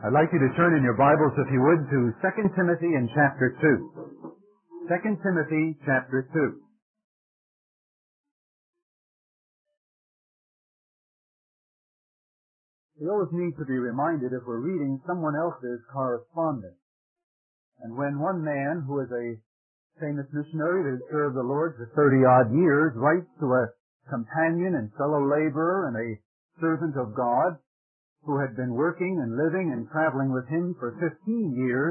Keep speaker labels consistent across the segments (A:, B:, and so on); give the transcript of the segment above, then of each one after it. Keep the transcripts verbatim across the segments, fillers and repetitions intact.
A: I'd like you to turn in your Bibles, if you would, to Second Timothy in chapter two. Second Timothy chapter two. We always need to be reminded if we're reading someone else's correspondence. And when one man, who is a famous missionary that has served the Lord for thirty-odd years, writes to a companion and fellow laborer and a servant of God, who had been working and living and traveling with him for fifteen years,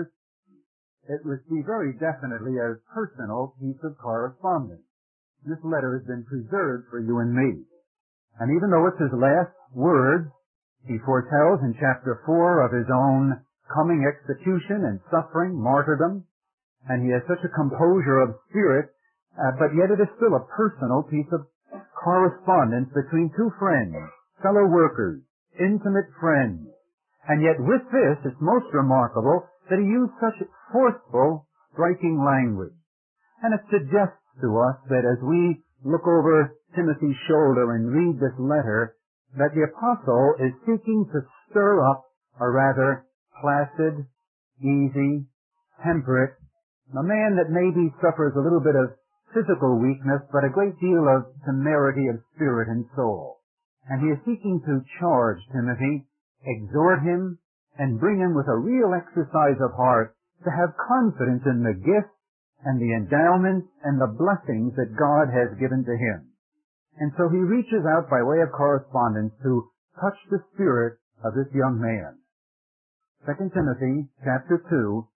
A: it would be very definitely a personal piece of correspondence. This letter has been preserved for you and me. And even though it's his last words, he foretells in chapter four of his own coming execution and suffering, martyrdom, and he has such a composure of spirit, uh, but yet it is still a personal piece of correspondence between two friends, fellow workers, intimate friends. And yet with this, it's most remarkable that he used such forceful, striking language. And it suggests to us that as we look over Timothy's shoulder and read this letter, that the apostle is seeking to stir up a rather placid, easy, temperate, a man that maybe suffers a little bit of physical weakness, but a great deal of temerity of spirit and soul. And he is seeking to charge Timothy, exhort him, and bring him with a real exercise of heart to have confidence in the gifts and the endowments and the blessings that God has given to him. And so he reaches out by way of correspondence to touch the spirit of this young man. Second Timothy chapter two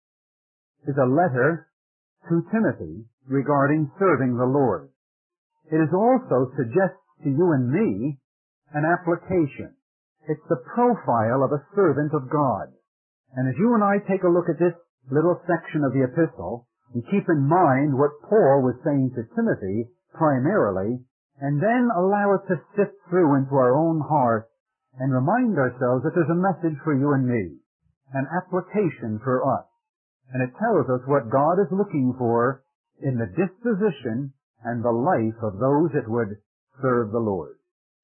A: is a letter to Timothy regarding serving the Lord. It is also suggests to you and me an application. It's the profile of a servant of God. And as you and I take a look at this little section of the epistle, and keep in mind what Paul was saying to Timothy primarily, and then allow it to sift through into our own heart and remind ourselves that there's a message for you and me, an application for us. And it tells us what God is looking for in the disposition and the life of those that would serve the Lord.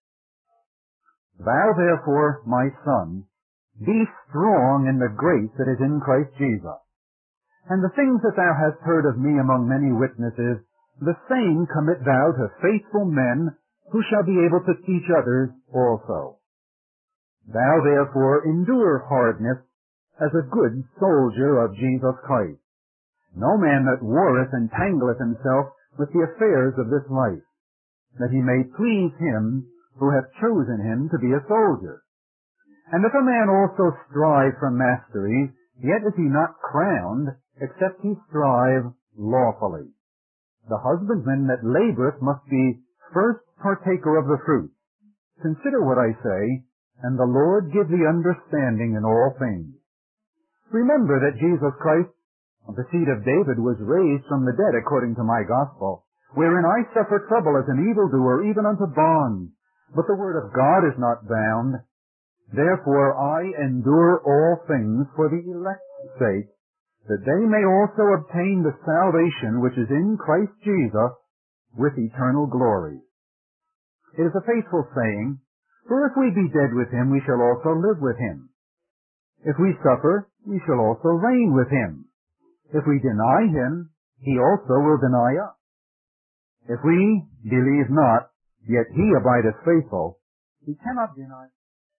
A: Thou therefore, my son, be strong in the grace that is in Christ Jesus. And the things that thou hast heard of me among many witnesses, the same commit thou to faithful men, who shall be able to teach others also. Thou therefore endure hardness as a good soldier of Jesus Christ. No man that warreth entangleth himself with the affairs of this life, that he may please him who hath chosen him to be a soldier. And if a man also strive for mastery, yet is he not crowned, except he strive lawfully. The husbandman that laboureth must be first partaker of the fruit. Consider what I say, and the Lord give thee understanding in all things. Remember that Jesus Christ, of the seed of David, was raised from the dead according to my gospel, wherein I suffer trouble as an evildoer, even unto bonds. But the word of God is not bound. Therefore I endure all things for the elect's sake, that they may also obtain the salvation which is in Christ Jesus with eternal glory. It is a faithful saying, for if we be dead with him, we shall also live with him. If we suffer, we shall also reign with him. If we deny him, he also will deny us. If we believe not, yet he abideth faithful, he cannot deny.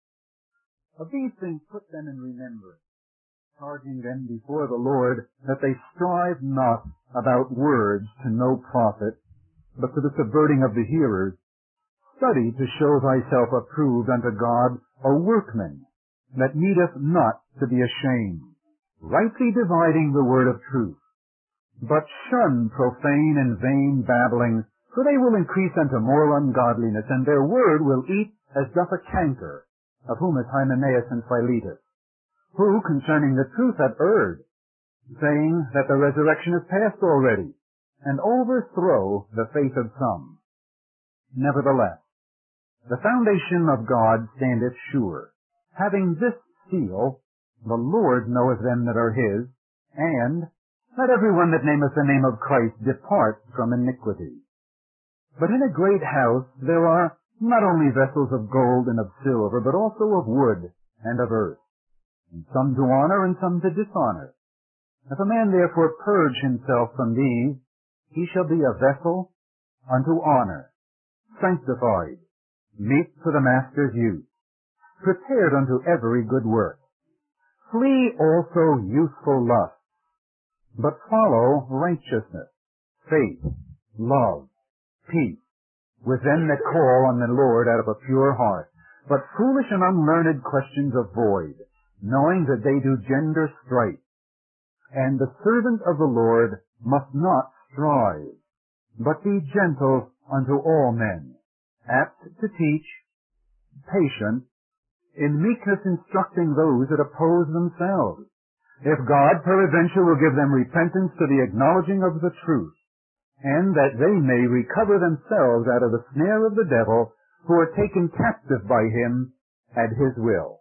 A: Of these things put them in remembrance, charging them before the Lord that they strive not about words to no profit, but to the subverting of the hearers. Study to show thyself approved unto God, a workman that needeth not to be ashamed, rightly dividing the word of truth. But shun profane and vain babblings, for they will increase unto more ungodliness, and their word will eat as doth a canker, of whom is Hymenaeus and Philetus, who concerning the truth have erred, saying that the resurrection is past already, and overthrow the faith of some. Nevertheless, the foundation of God standeth sure, having this seal, the Lord knoweth them that are his, and let every one that nameth the name of Christ depart from iniquity. But in a great house there are not only vessels of gold and of silver, but also of wood and of earth, and some to honor and some to dishonor. If a man therefore purge himself from these, he shall be a vessel unto honor, sanctified, meet for the master's use, prepared unto every good work. Flee also youthful lusts, but follow righteousness, faith, love, peace, with them that call on the Lord out of a pure heart. But foolish and unlearned questions avoid, knowing that they do gender strife. And the servant of the Lord must not strive, but be gentle unto all men, apt to teach, patient, in meekness instructing those that oppose themselves, if God peradventure will give them repentance to the acknowledging of the truth, and that they may recover themselves out of the snare of the devil, who are taken captive by him at his will.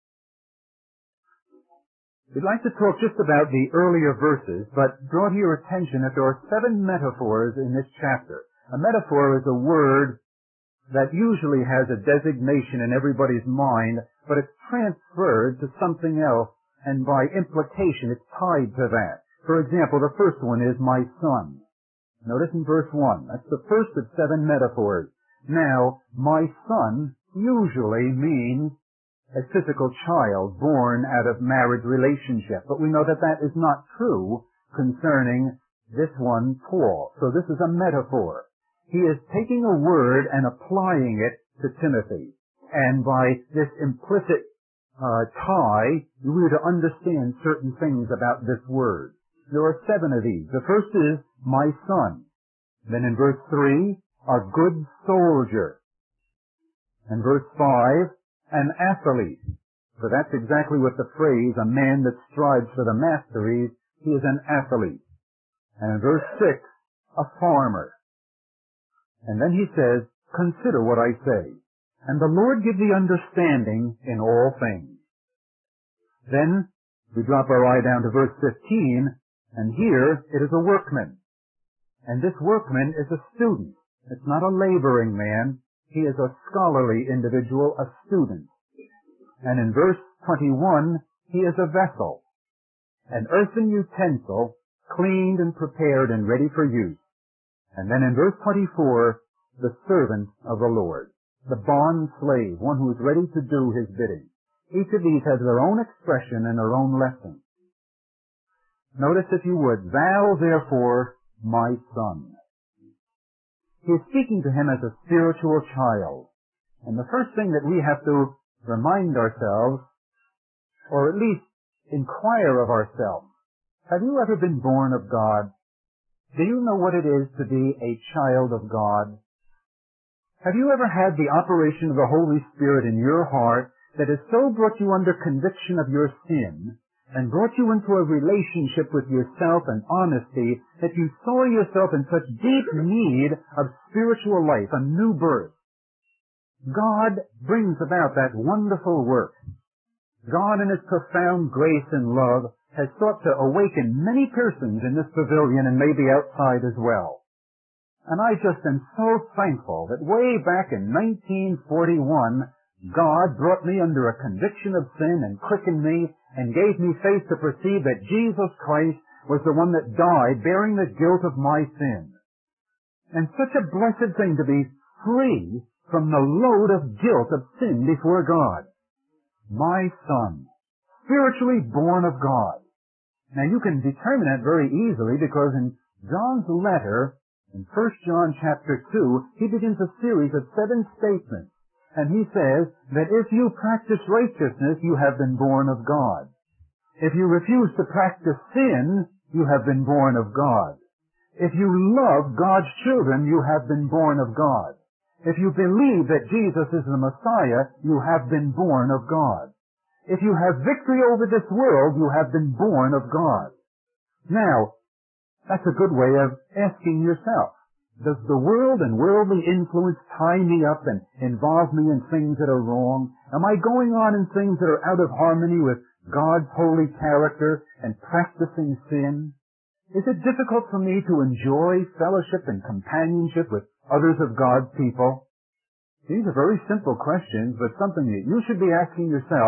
A: We'd like to talk just about the earlier verses, but draw to your attention that there are seven metaphors in this chapter. A metaphor is a word that usually has a designation in everybody's mind, but it's transferred to something else, and by implication it's tied to that. For example, the first one is my son. Notice in verse one, that's the first of seven metaphors. Now, my son usually means a physical child born out of marriage relationship. But we know that that is not true concerning this one, Paul. So this is a metaphor. He is taking a word and applying it to Timothy. And by this implicit uh, tie, we are to understand certain things about this word. There are seven of these. The first is, my son. Then in verse three, a good soldier. And verse five, an athlete, for that's exactly what the phrase, a man that strives for the masteries, he is an athlete. And in verse six, a farmer. And then he says, consider what I say, and the Lord give thee understanding in all things. Then we drop our eye down to verse fifteen, and here it is a workman. And this workman is a student. It's not a laboring man. He is a scholarly individual, a student. And in verse twenty-one, he is a vessel, an earthen utensil, cleaned and prepared and ready for use. And then in verse twenty-four, the servant of the Lord, the bond slave, one who is ready to do his bidding. Each of these has their own expression and their own lesson. Notice, if you would, thou therefore, my son. He is speaking to him as a spiritual child. And the first thing that we have to remind ourselves, or at least inquire of ourselves, have you ever been born of God? Do you know what it is to be a child of God? Have you ever had the operation of the Holy Spirit in your heart that has so brought you under conviction of your sin and brought you into a relationship with yourself and honesty that you saw yourself in such deep need of spiritual life, a new birth? God brings about that wonderful work. God in His profound grace and love has sought to awaken many persons in this pavilion and maybe outside as well. And I just am so thankful that way back in nineteen forty-one, God brought me under a conviction of sin and quickened me and gave me faith to perceive that Jesus Christ was the one that died bearing the guilt of my sin. And such a blessed thing to be free from the load of guilt of sin before God. My son, spiritually born of God. Now you can determine that very easily because in John's letter, in First John chapter two, he begins a series of seven statements. And he says that if you practice righteousness, you have been born of God. If you refuse to practice sin, you have been born of God. If you love God's children, you have been born of God. If you believe that Jesus is the Messiah, you have been born of God. If you have victory over this world, you have been born of God. Now, that's a good way of asking yourself, does the world and worldly influence tie me up and involve me in things that are wrong? Am I going on in things that are out of harmony with God's holy character and practicing sin? Is it difficult for me to enjoy fellowship and companionship with others of God's people? These are very simple questions, but something that you should be asking yourself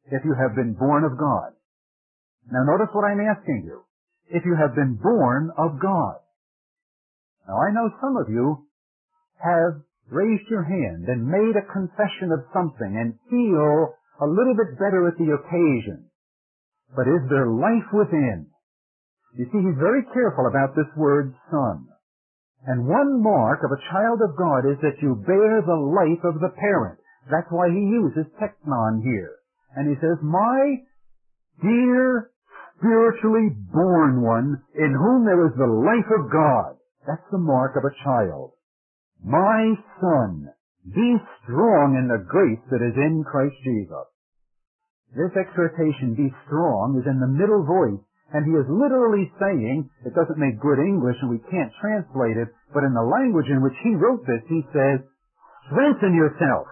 A: if you have been born of God. Now notice what I'm asking you. If you have been born of God. Now I know some of you have raised your hand and made a confession of something and feel a little bit better at the occasion. But is there life within? You see, he's very careful about this word son. And one mark of a child of God is that you bear the life of the parent. That's why he uses teknon here. And he says, my dear spiritually born one, in whom there is the life of God. That's the mark of a child. My son, be strong in the grace that is in Christ Jesus. This exhortation, be strong, is in the middle voice, and he is literally saying, it doesn't make good English and we can't translate it, but in the language in which he wrote this, he says, strengthen yourself.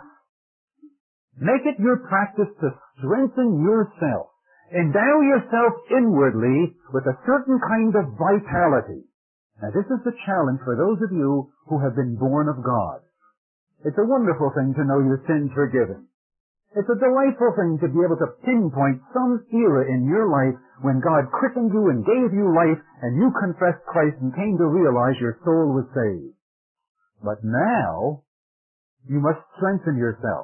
A: Make it your practice to strengthen yourself. Endow yourself inwardly with a certain kind of vitality. Now this is the challenge for those of you who have been born of God. It's a wonderful thing to know your sins forgiven. It's a delightful thing to be able to pinpoint some era in your life when God quickened you and gave you life and you confessed Christ and came to realize your soul was saved. But now, you must strengthen yourself.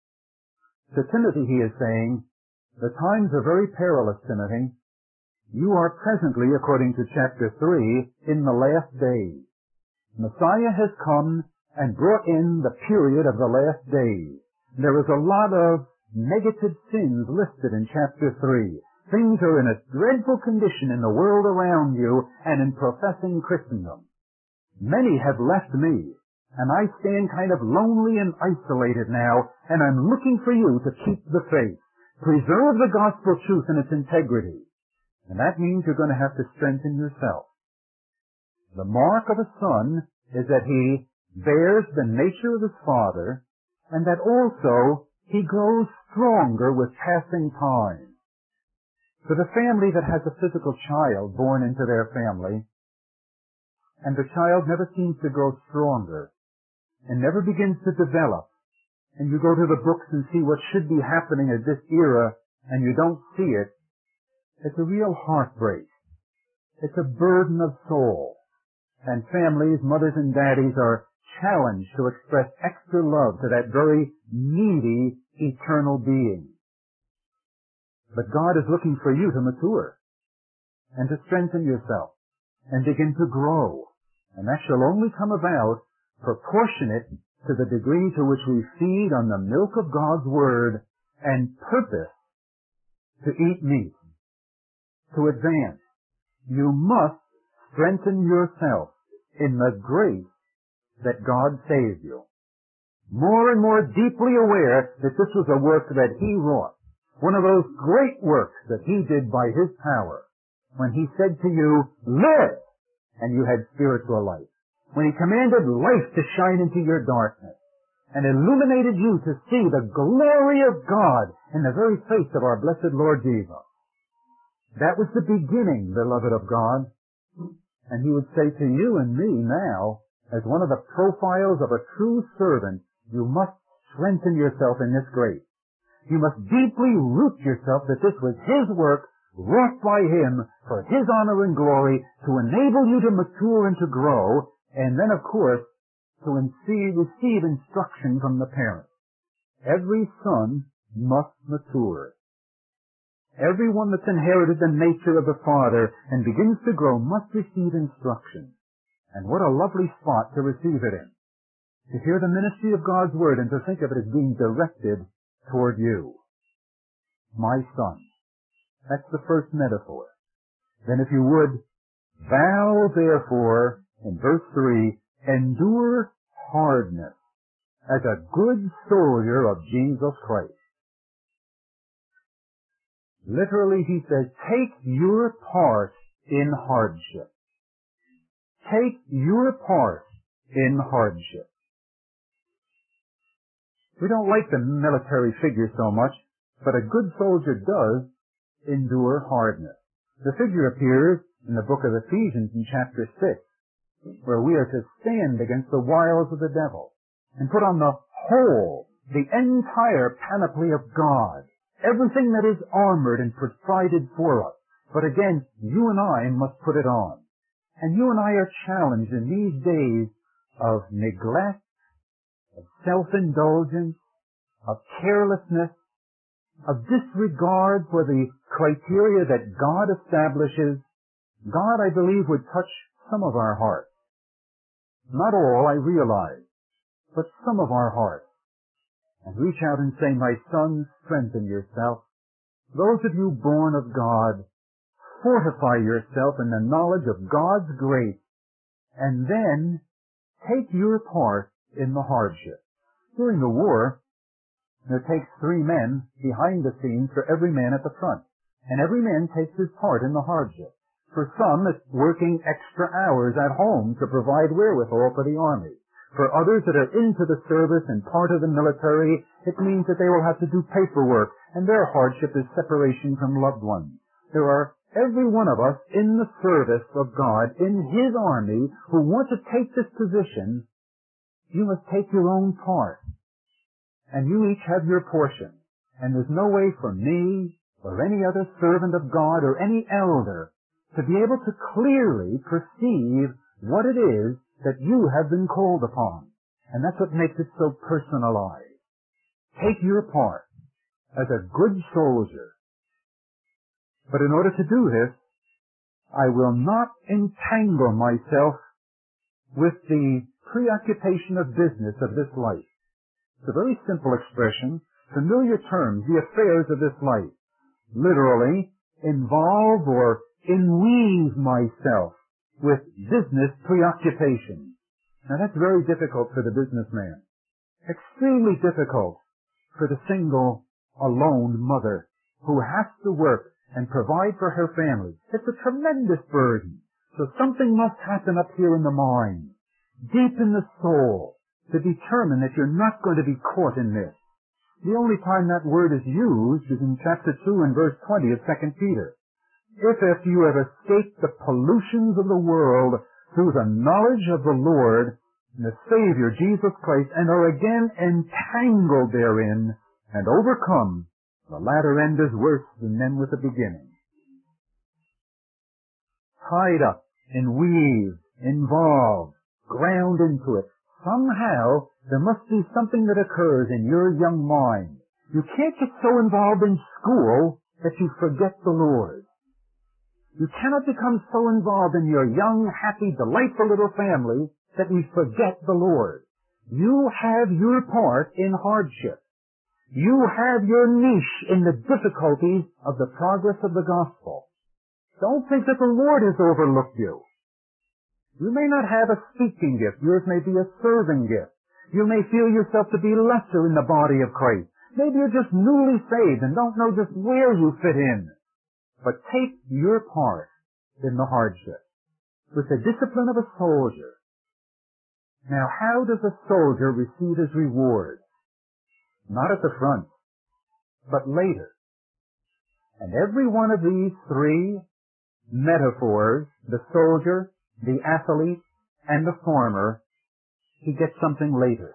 A: To Timothy he is saying, the times are very perilous, Timothy. You are presently, according to chapter three, in the last days. Messiah has come and brought in the period of the last days. There is a lot of negative sins listed in chapter three. Things are in a dreadful condition in the world around you and in professing Christendom. Many have left me, and I stand kind of lonely and isolated now, and I'm looking for you to keep the faith. Preserve the gospel truth in its integrity. And that means you're going to have to strengthen yourself. The mark of a son is that he bears the nature of his father, and that also he grows stronger with passing time. For the family that has a physical child born into their family, and the child never seems to grow stronger, and never begins to develop, and you go to the books and see what should be happening at this era, and you don't see it, it's a real heartbreak. It's a burden of soul. And families, mothers and daddies, are challenged to express extra love to that very needy, eternal being. But God is looking for you to mature, and to strengthen yourself, and begin to grow. And that shall only come about proportionate to the degree to which we feed on the milk of God's Word and purpose to eat meat, to advance. You must strengthen yourself in the grace that God saved you. More and more deeply aware that this was a work that He wrought. One of those great works that He did by His power. When He said to you, live, and you had spiritual life. When He commanded life to shine into your darkness and illuminated you to see the glory of God in the very face of our blessed Lord Jesus. That was the beginning, beloved of God. And He would say to you and me now, as one of the profiles of a true servant, you must strengthen yourself in this grace. You must deeply root yourself that this was His work, wrought by Him for His honor and glory, to enable you to mature and to grow, and then, of course, to receive instruction from the parents. Every son must mature. Everyone that's inherited the nature of the Father and begins to grow must receive instruction. And what a lovely spot to receive it in. To hear the ministry of God's Word and to think of it as being directed toward you. My son. That's the first metaphor. Then if you would, thou therefore, in verse three, endure hardness as a good soldier of Jesus Christ. Literally, he says, take your part in hardship. Take your part in hardship. We don't like the military figure so much, but a good soldier does endure hardness. The figure appears in the book of Ephesians in chapter six, where we are to stand against the wiles of the devil and put on the whole, the entire panoply of God everything that is armored and provided for us. But again, you and I must put it on. And you and I are challenged in these days of neglect, of self-indulgence, of carelessness, of disregard for the criteria that God establishes. God, I believe, would touch some of our hearts. Not all, I realize, but some of our hearts. And reach out and say, my son, strengthen yourself. Those of you born of God, fortify yourself in the knowledge of God's grace, and then take your part in the hardship. During the war, there takes three men behind the scenes for every man at the front, and every man takes his part in the hardship. For some, it's working extra hours at home to provide wherewithal for the army. For others that are into the service and part of the military, it means that they will have to do paperwork, and their hardship is separation from loved ones. There are every one of us in the service of God, in His army, who want to take this position. You must take your own part. And you each have your portion. And there's no way for me, or any other servant of God, or any elder, to be able to clearly perceive what it is that you have been called upon. And that's what makes it so personalized. Take your part as a good soldier. But in order to do this, I will not entangle myself with the preoccupation of business of this life. It's a very simple expression, familiar terms, the affairs of this life. Literally, involve or enweave myself with business preoccupation. Now that's very difficult for the businessman. Extremely difficult for the single, alone mother who has to work and provide for her family. It's a tremendous burden. So something must happen up here in the mind, deep in the soul, to determine that you're not going to be caught in this. The only time that word is used is in chapter two and verse twenty of Second Peter. If if you have escaped the pollutions of the world through the knowledge of the Lord and the Savior, Jesus Christ, and are again entangled therein and overcome, the latter end is worse than them with the beginning. Tied up, enweaved, involved, ground into it. Somehow, there must be something that occurs in your young mind. You can't get so involved in school that you forget the Lord. You cannot become so involved in your young, happy, delightful little family that we forget the Lord. You have your part in hardship. You have your niche in the difficulties of the progress of the gospel. Don't think that the Lord has overlooked you. You may not have a speaking gift. Yours may be a serving gift. You may feel yourself to be lesser in the body of Christ. Maybe you're just newly saved and don't know just where you fit in. But take your part in the hardship with the discipline of a soldier. Now, how does a soldier receive his reward? Not at the front, but later. And every one of these three metaphors, the soldier, the athlete, and the farmer, he gets something later.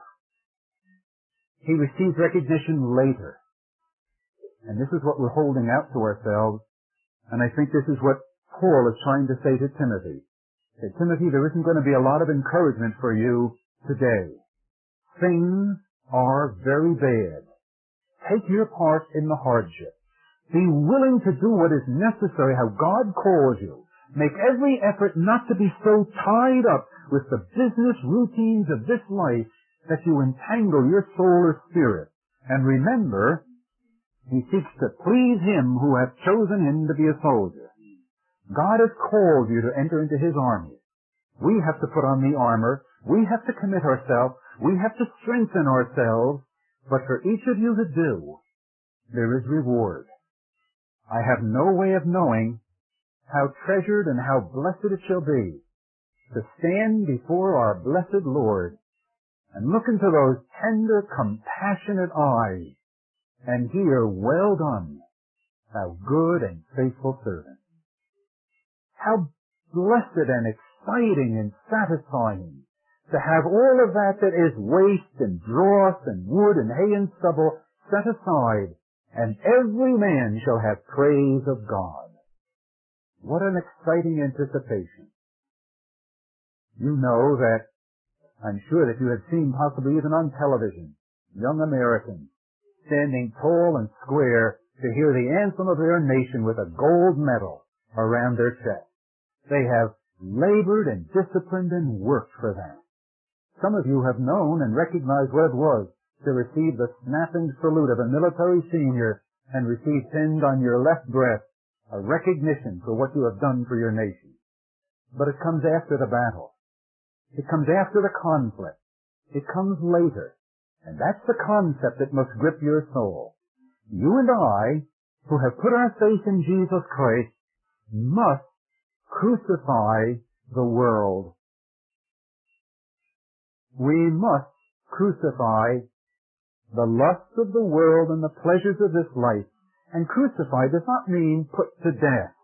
A: He receives recognition later. And this is what we're holding out to ourselves. And I think this is what Paul is trying to say to Timothy. Say, Timothy, there isn't going to be a lot of encouragement for you today. Things are very bad. Take your part in the hardship. Be willing to do what is necessary, how God calls you. Make every effort not to be so tied up with the business routines of this life that you entangle your soul or spirit. And remember, he seeks to please Him who hath chosen him to be a soldier. God has called you to enter into His army. We have to put on the armor. We have to commit ourselves. We have to strengthen ourselves. But for each of you to do, there is reward. I have no way of knowing how treasured and how blessed it shall be to stand before our blessed Lord and look into those tender, compassionate eyes and hear, well done, thou good and faithful servant. How blessed and exciting and satisfying to have all of that that is waste and dross and wood and hay and stubble set aside and every man shall have praise of God. What an exciting anticipation. You know that, I'm sure that you have seen possibly even on television, young Americans standing tall and square to hear the anthem of their nation with a gold medal around their chest. They have labored and disciplined and worked for that. Some of you have known and recognized what it was to receive the snapping salute of a military senior and receive pinned on your left breast a recognition for what you have done for your nation. But it comes after the battle. It comes after the conflict. It comes later. And that's the concept that must grip your soul. You and I, who have put our faith in Jesus Christ, must crucify the world. We must crucify the lusts of the world and the pleasures of this life. And crucify does not mean put to death.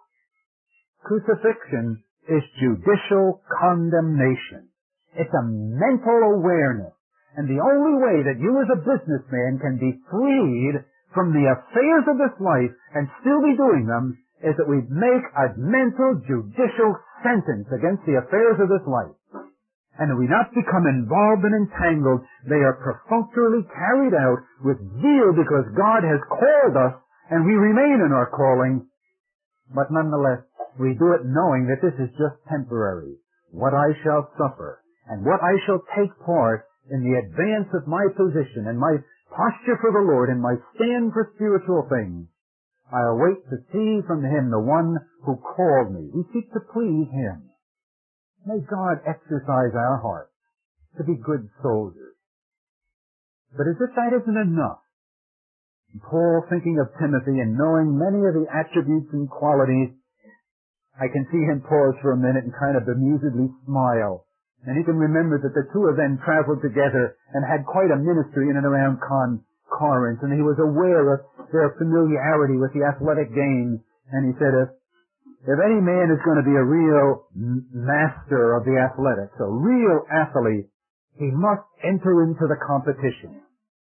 A: Crucifixion is judicial condemnation. It's a mental awareness. And the only way that you as a businessman can be freed from the affairs of this life and still be doing them is that we make a mental judicial sentence against the affairs of this life. And we not become involved and entangled. They are perfunctorily carried out with zeal because God has called us and we remain in our calling. But nonetheless, we do it knowing that this is just temporary. What I shall suffer and what I shall take part in the advance of my position and my posture for the Lord and my stand for spiritual things. I await to see from Him the one who called me. We seek to please Him. May God exercise our hearts to be good soldiers. But as if that isn't enough, Paul, thinking of Timothy and knowing many of the attributes and qualities, I can see him pause for a minute and kind of bemusedly smile. And he can remember that the two of them traveled together and had quite a ministry in and around Con- Corinth, and he was aware of their familiarity with the athletic games. And he said, if, if any man is going to be a real m- master of the athletics, a real athlete, he must enter into the competition.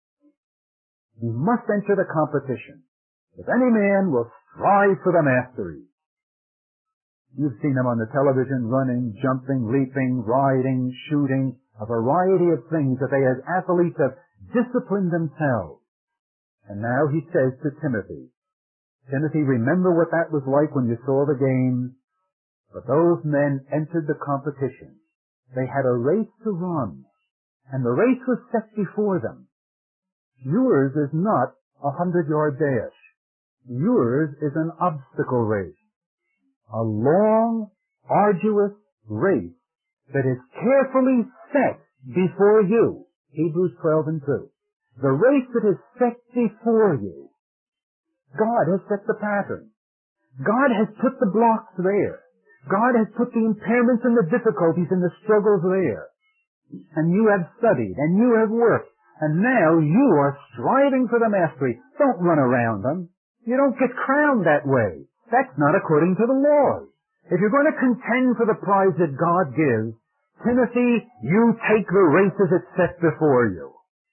A: He must enter the competition. If any man will strive for the mastery. You've seen them on the television running, jumping, leaping, riding, shooting, a variety of things that they as athletes have disciplined themselves. And now he says to Timothy, Timothy, remember what that was like when you saw the games. But those men entered the competition. They had a race to run, and the race was set before them. Yours is not a hundred-yard dash. Yours is an obstacle race. A long, arduous race that is carefully set before you. Hebrews twelve and two. The race that is set before you. God has set the pattern. God has put the blocks there. God has put the impairments and the difficulties and the struggles there. And you have studied and you have worked. And now you are striving for the mastery. Don't run around them. You don't get crowned that way. That's not according to the laws. If you're going to contend for the prize that God gives, Timothy, you take the race as it's set before you.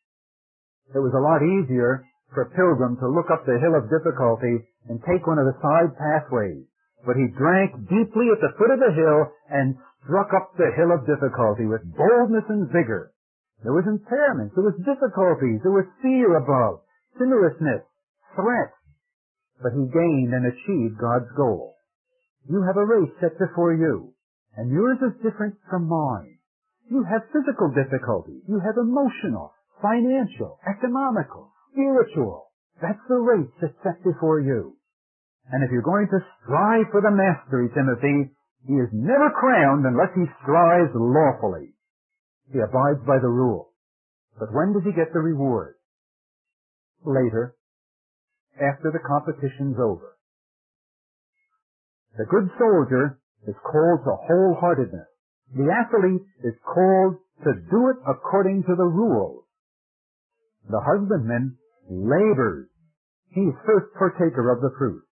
A: It was a lot easier for a pilgrim to look up the hill of difficulty and take one of the side pathways. But he drank deeply at the foot of the hill and struck up the hill of difficulty with boldness and vigor. There was impairment, there was difficulties, there was fear above, sinuousness, threat. But he gained and achieved God's goal. You have a race set before you, and yours is different from mine. You have physical difficulties. You have emotional, financial, economical, spiritual. That's the race that's set before you. And if you're going to strive for the mastery, Timothy, he is never crowned unless he strives lawfully. He abides by the rule. But when does he get the reward? Later, after the competition's over. The good soldier is called to wholeheartedness. The athlete is called to do it according to the rules. The husbandman labors. He is first partaker of the fruit.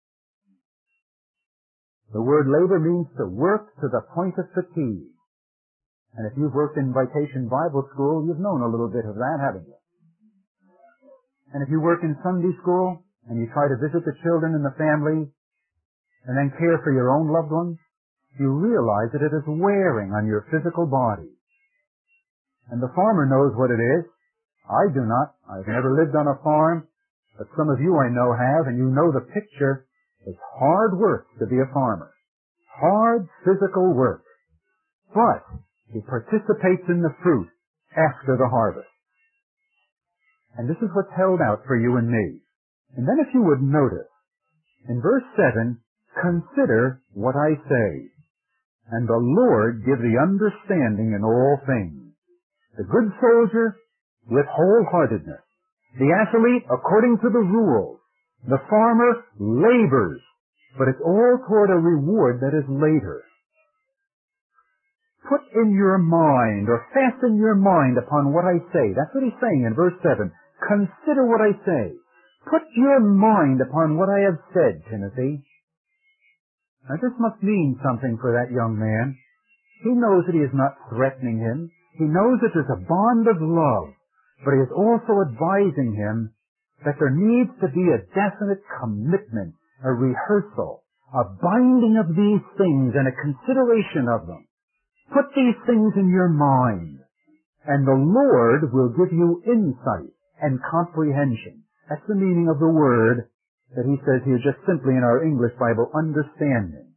A: The word labor means to work to the point of fatigue. And if you've worked in Vacation Bible School, you've known a little bit of that, haven't you? And if you work in Sunday school, and you try to visit the children in the family, and then care for your own loved ones, you realize that it is wearing on your physical body. And the farmer knows what it is. I do not. I've never lived on a farm, but some of you I know have, and you know the picture. It's hard work to be a farmer. Hard physical work. But he participates in the fruit after the harvest. And this is what's held out for you and me. And then if you would notice, in verse seven, consider what I say, and the Lord give the understanding in all things. The good soldier with wholeheartedness. The athlete according to the rules. The farmer labors, but it's all toward a reward that is later. Put in your mind, or fasten your mind upon what I say. That's what he's saying in verse seven. Consider what I say. Put your mind upon what I have said, Timothy. Now this must mean something for that young man. He knows that he is not threatening him. He knows that there's a bond of love, but he is also advising him that there needs to be a definite commitment, a rehearsal, a binding of these things and a consideration of them. Put these things in your mind, and the Lord will give you insight and comprehension. That's the meaning of the word that he says here just simply in our English Bible, understanding.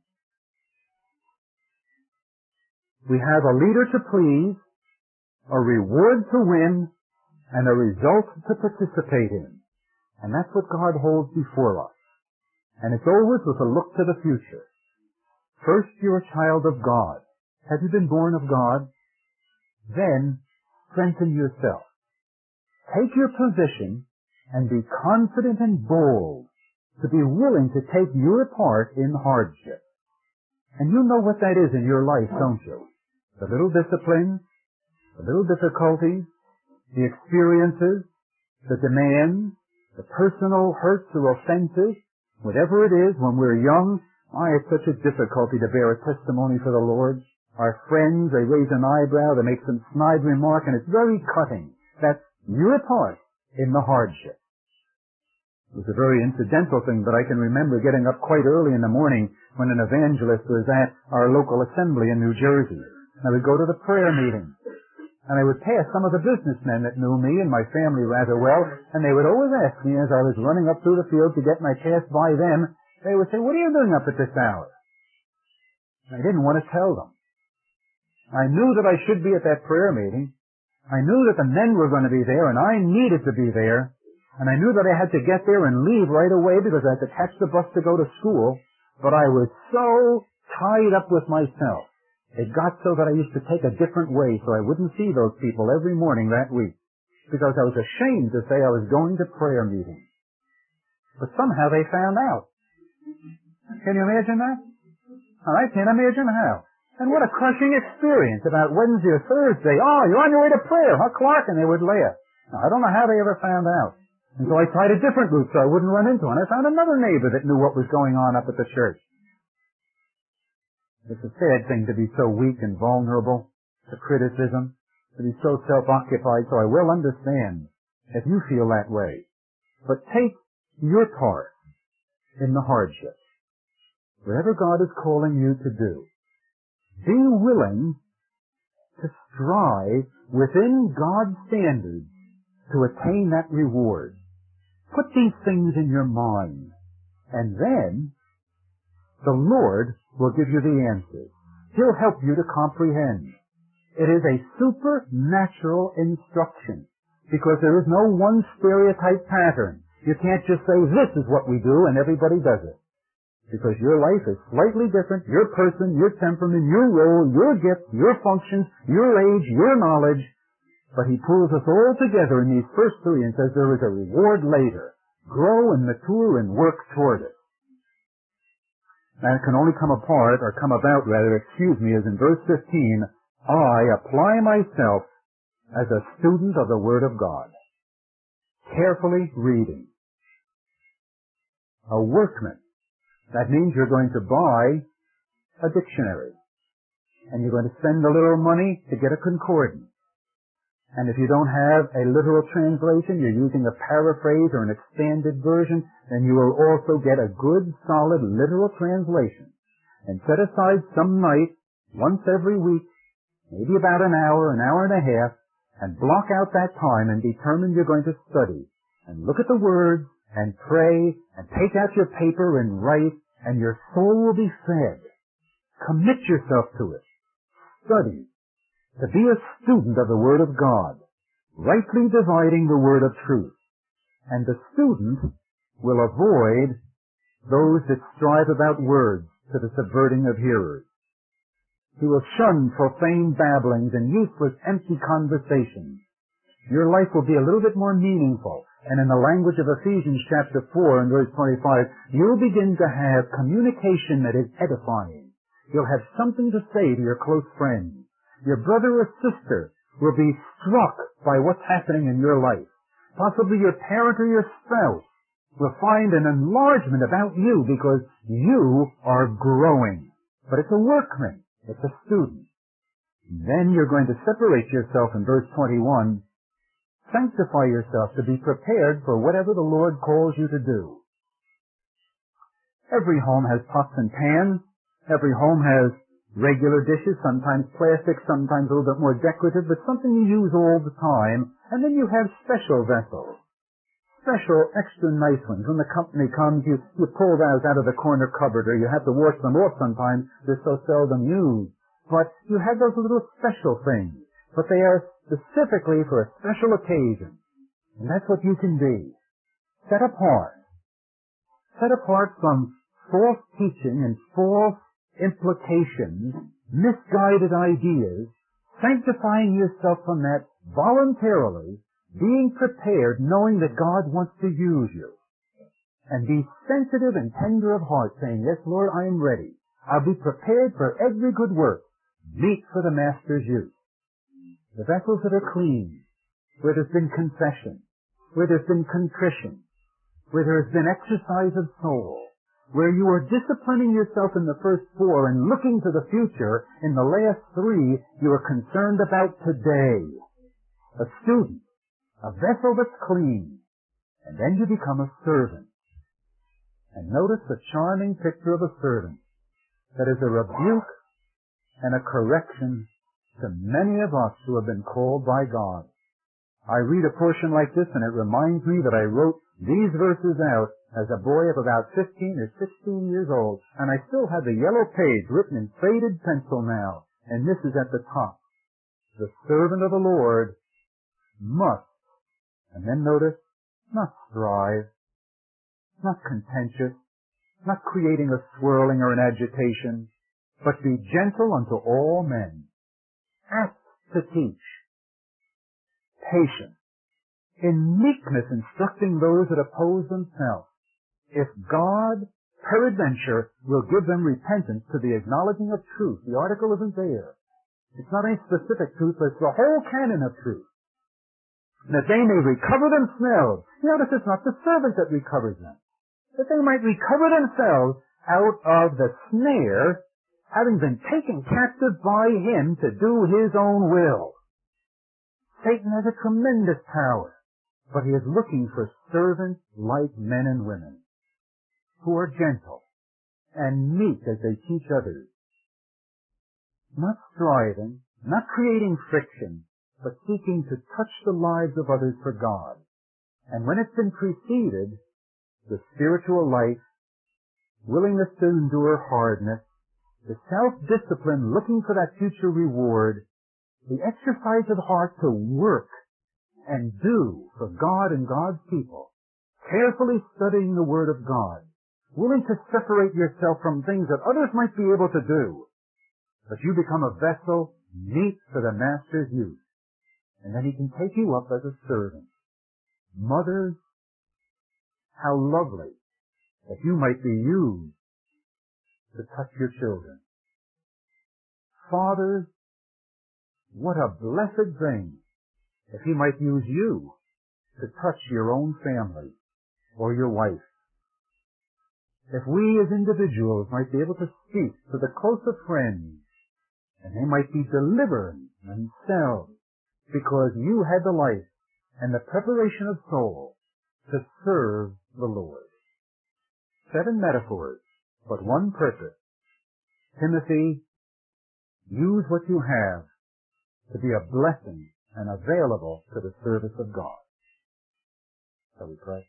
A: We have a leader to please, a reward to win, and a result to participate in. And that's what God holds before us. And it's always with a look to the future. First, you're a child of God. Have you been born of God? Then, strengthen yourself. Take your position and be confident and bold to be willing to take your part in hardship. And you know what that is in your life, don't you? The little disciplines, the little difficulties, the experiences, the demands, the personal hurts or offenses, whatever it is, when we're young, I it's such a difficulty to bear a testimony for the Lord. Our friends, they raise an eyebrow, they make some snide remark, and it's very cutting. That's your part in the hardship. It was a very incidental thing, but I can remember getting up quite early in the morning when an evangelist was at our local assembly in New Jersey. And I would go to the prayer meeting. And I would pass some of the businessmen that knew me and my family rather well, and they would always ask me as I was running up through the field to get my pass by them, they would say, "What are you doing up at this hour?" And I didn't want to tell them. I knew that I should be at that prayer meeting. I knew that the men were going to be there, and I needed to be there. And I knew that I had to get there and leave right away because I had to catch the bus to go to school. But I was so tied up with myself. It got so that I used to take a different way so I wouldn't see those people every morning that week. Because I was ashamed to say I was going to prayer meetings. But somehow they found out. Can you imagine that? I can't imagine how. And what a crushing experience about Wednesday or Thursday. "Oh, you're on your way to prayer, huh, Clark?" And they would laugh. Now, I don't know how they ever found out. And so I tried a different route so I wouldn't run into one. I found another neighbor that knew what was going on up at the church. It's a sad thing to be so weak and vulnerable to criticism, to be so self-occupied, so I will understand if you feel that way. But take your part in the hardship. Whatever God is calling you to do, be willing to strive within God's standards to attain that reward. Put these things in your mind, and then the Lord will give you the answers. He'll help you to comprehend. It is a supernatural instruction, because there is no one stereotype pattern. You can't just say, "This is what we do," and everybody does it. Because your life is slightly different, your person, your temperament, your role, your gifts, your functions, your age, your knowledge. But he pulls us all together in these first three and says there is a reward later. Grow and mature and work toward it. That can only come apart, or come about rather, excuse me, as in verse fifteen, I apply myself as a student of the Word of God. Carefully reading. A workman. That means you're going to buy a dictionary. And you're going to spend a little money to get a concordance. And if you don't have a literal translation, you're using a paraphrase or an expanded version, then you will also get a good, solid, literal translation. And set aside some night, once every week, maybe about an hour, an hour and a half, and block out that time and determine you're going to study. And look at the words, and pray, and take out your paper and write, and your soul will be fed. Commit yourself to it. Study. To be a student of the Word of God, rightly dividing the word of truth. And the student will avoid those that strive about words to the subverting of hearers. He will shun profane babblings and useless empty conversations. Your life will be a little bit more meaningful. And in the language of Ephesians chapter four and verse twenty-five, you'll begin to have communication that is edifying. You'll have something to say to your close friends. Your brother or sister will be struck by what's happening in your life. Possibly your parent or your spouse will find an enlargement about you because you are growing. But it's a workman. It's a student. And then you're going to separate yourself in verse twenty-one. Sanctify yourself to be prepared for whatever the Lord calls you to do. Every home has pots and pans. Every home has regular dishes, sometimes plastic, sometimes a little bit more decorative, but something you use all the time. And then you have special vessels. Special, extra nice ones. When the company comes, you, you pull those out of the corner cupboard, or you have to wash them off sometimes. They're so seldom used. But you have those little special things. But they are specifically for a special occasion. And that's what you can be. Set apart. Set apart from false teaching and false implications, misguided ideas, sanctifying yourself from that voluntarily, being prepared, knowing that God wants to use you. And be sensitive and tender of heart, saying, yes, Lord, I am ready. I'll be prepared for every good work, meet for the Master's use. The vessels that are clean, where there's been confession, where there's been contrition, where there has been exercise of soul, where you are disciplining yourself in the first four and looking to the future, in the last three, you are concerned about today. A student, a vessel that's clean, and then you become a servant. And notice the charming picture of a servant that is a rebuke and a correction to many of us who have been called by God. I read a portion like this and it reminds me that I wrote these verses out as a boy of about fifteen or sixteen years old, and I still have the yellow page written in faded pencil now, and this is at the top. The servant of the Lord must, and then notice, not strive, not contentious, not creating a swirling or an agitation, but be gentle unto all men, apt to teach, patient, in meekness instructing those that oppose themselves. If God, peradventure, will give them repentance to the acknowledging of truth, the article isn't there. It's not any specific truth, but it's the whole canon of truth. And that they may recover themselves. Notice it's not the servant that recovers them. That they might recover themselves out of the snare, having been taken captive by him to do his own will. Satan has a tremendous power, but he is looking for servant-like men and women who are gentle and meek as they teach others, not striving, not creating friction, but seeking to touch the lives of others for God. And when it's been preceded, the spiritual life, willingness to endure hardness, the self-discipline looking for that future reward, the exercise of the heart to work and do for God and God's people, carefully studying the Word of God, willing to separate yourself from things that others might be able to do, but you become a vessel meet for the Master's use. And then he can take you up as a servant. Mothers, how lovely that you might be used to touch your children. Fathers, what a blessed thing if he might use you to touch your own family or your wife. If we as individuals might be able to speak to the closer friends, and they might be delivered themselves, because you had the life and the preparation of soul to serve the Lord. Seven metaphors, but one purpose. Timothy, use what you have to be a blessing and available to the service of God. Shall we pray?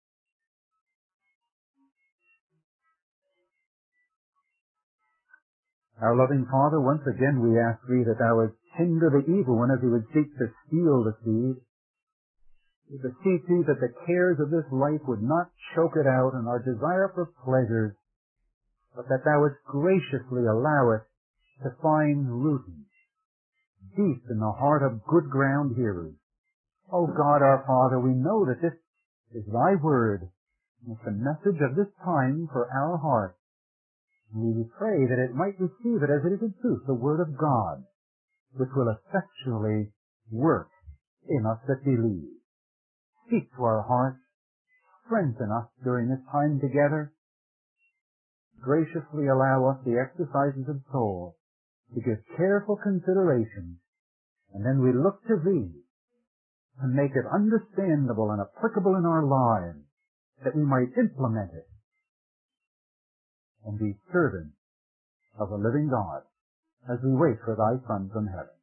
A: Our loving Father, once again we ask Thee that Thou wouldst hinder the evil one as he would seek to steal the seed. We beseech Thee that the cares of this life would not choke it out and our desire for pleasures, but that Thou wouldst graciously allow it to find rooting deep in the heart of good ground hearers. O God our Father, we know that this is Thy word, and it's the message of this time for our hearts. We pray that it might receive it as it is in truth, the Word of God, which will effectually work in us that believe. Speak to our hearts, strengthen us during this time together, graciously allow us the exercises of soul to give careful consideration, and then we look to Thee to make it understandable and applicable in our lives, that we might implement it and be servants of the living God as we wait for Thy Son from heaven.